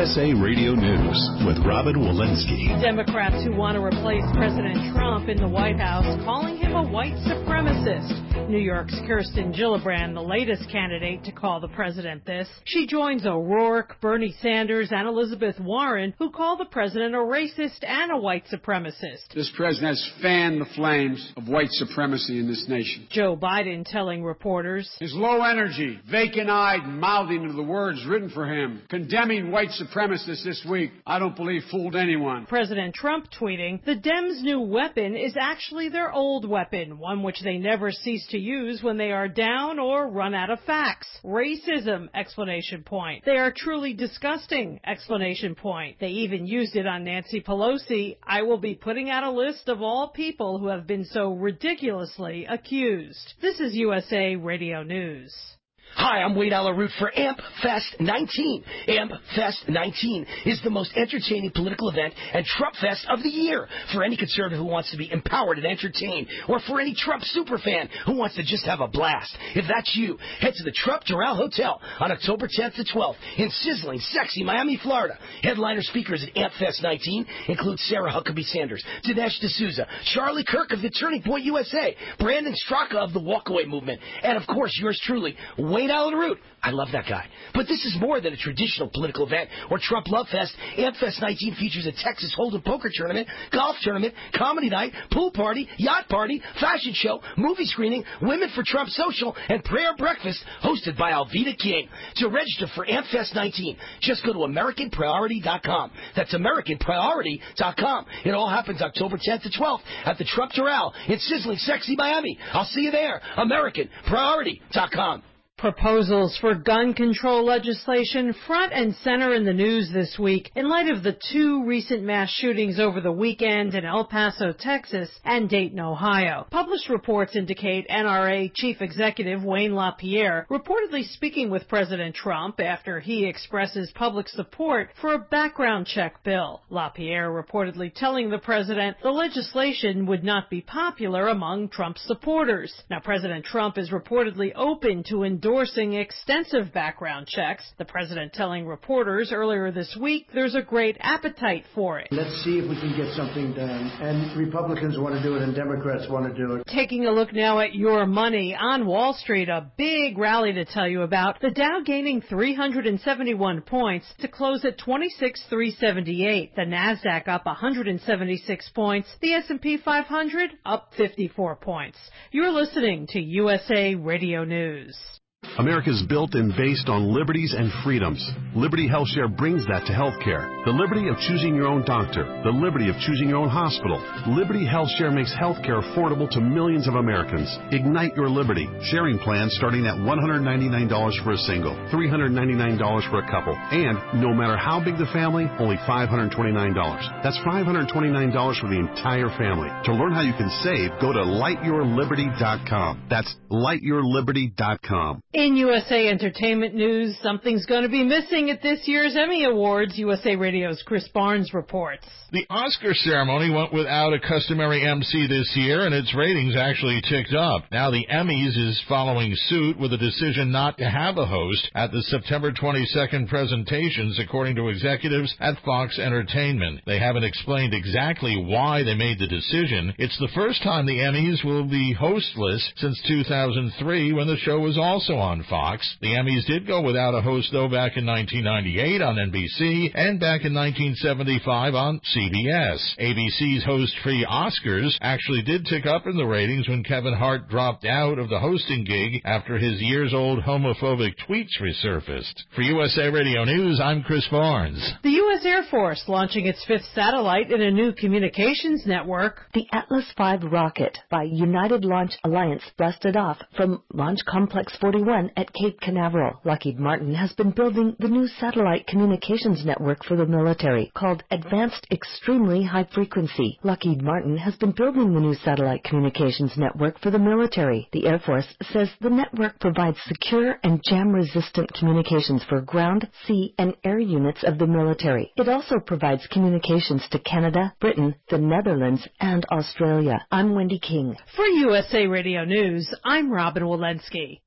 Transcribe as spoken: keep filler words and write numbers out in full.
S A Radio News with Robin Walensky. Democrats who want to replace President Trump in the White House calling him a white supremacist. New York's Kirsten Gillibrand, the latest candidate to call the president this. She joins O'Rourke, Bernie Sanders, and Elizabeth Warren, who call the president a racist and a white supremacist. This president has fanned the flames of white supremacy in this nation. Joe Biden telling reporters, his low energy, vacant-eyed mouthing of the words written for him, condemning white supremacists this week, I don't believe fooled anyone. President Trump tweeting, the Dems' new weapon is actually their old weapon, one which they never cease to use when they are down or run out of facts. Racism, exclamation point. They are truly disgusting, exclamation point. They even used it on Nancy Pelosi. I will be putting out a list of all people who have been so ridiculously accused. This is U S A Radio News. Hi, I'm Wade Alaroot for AMP Fest nineteen. AMP Fest nineteen is the most entertaining political event and Trump Fest of the year for any conservative who wants to be empowered and entertained, or for any Trump superfan who wants to just have a blast. If that's you, head to the Trump Doral Hotel on October tenth to twelfth in sizzling, sexy Miami, Florida. Headliner speakers at AMP Fest nineteen include Sarah Huckabee Sanders, Dinesh D'Souza, Charlie Kirk of the Turning Point U S A, Brandon Straka of the Walkaway Movement, and of course yours truly, Wade Alaroot. I love that guy. But this is more than a traditional political event or Trump Love Fest. AMP Fest nineteen features a Texas Hold'em poker tournament, golf tournament, comedy night, pool party, yacht party, fashion show, movie screening, Women for Trump social, and prayer breakfast hosted by Alveda King. To register for AMP Fest nineteen, just go to American Priority dot com. That's American Priority dot com. It all happens October tenth to twelfth at the Trump Doral in sizzling, sexy Miami. I'll see you there. American Priority dot com. Proposals for gun control legislation front and center in the news this week in light of the two recent mass shootings over the weekend in El Paso, Texas and Dayton, Ohio. Published reports indicate N R A Chief Executive Wayne LaPierre reportedly speaking with President Trump after he expresses public support for a background check bill. LaPierre reportedly telling the president the legislation would not be popular among Trump's supporters. Now, President Trump is reportedly open to endorsing endorsing extensive background checks. The president telling reporters earlier this week there's a great appetite for it. Let's see if we can get something done. And Republicans want to do it and Democrats want to do it. Taking a look now at your money on Wall Street, a big rally to tell you about. The Dow gaining three hundred seventy-one points to close at twenty-six thousand three hundred seventy-eight. The Nasdaq up one hundred seventy-six points. The S and P five hundred up fifty-four points. You're listening to U S A Radio News. America is built and based on liberties and freedoms. Liberty HealthShare brings that to healthcare. The liberty of choosing your own doctor. The liberty of choosing your own hospital. Liberty HealthShare makes healthcare affordable to millions of Americans. Ignite your liberty. Sharing plans starting at one hundred ninety-nine dollars for a single, three hundred ninety-nine dollars for a couple, and no matter how big the family, only five hundred twenty-nine dollars. That's five hundred twenty-nine dollars for the entire family. To learn how you can save, go to light your liberty dot com. That's light your liberty dot com. In U S A Entertainment news, something's going to be missing at this year's Emmy Awards. U S A Radio's Chris Barnes reports. The Oscar ceremony went without a customary M C this year, and its ratings actually ticked up. Now the Emmys is following suit with a decision not to have a host at the September twenty-second presentations, according to executives at Fox Entertainment. They haven't explained exactly why they made the decision. It's the first time the Emmys will be hostless since two thousand three, when the show was also on Fox. The Emmys did go without a host, though, back in nineteen ninety-eight on N B C and back in nineteen seventy-five on C B S. A B C's host-free Oscars actually did tick up in the ratings when Kevin Hart dropped out of the hosting gig after his years-old homophobic tweets resurfaced. For U S A Radio News, I'm Chris Barnes. The U S Air Force launching its fifth satellite in a new communications network. The Atlas five rocket by United Launch Alliance blasted off from Launch Complex forty-one at Cape Canaveral. Lockheed Martin has been building the new satellite communications network for the military called Advanced Extremely High Frequency. Lockheed Martin has been building the new satellite communications network for the military. The Air Force says the network provides secure and jam-resistant communications for ground, sea, and air units of the military. It also provides communications to Canada, Britain, the Netherlands, and Australia. I'm Wendy King. For U S A Radio News, I'm Robin Walensky.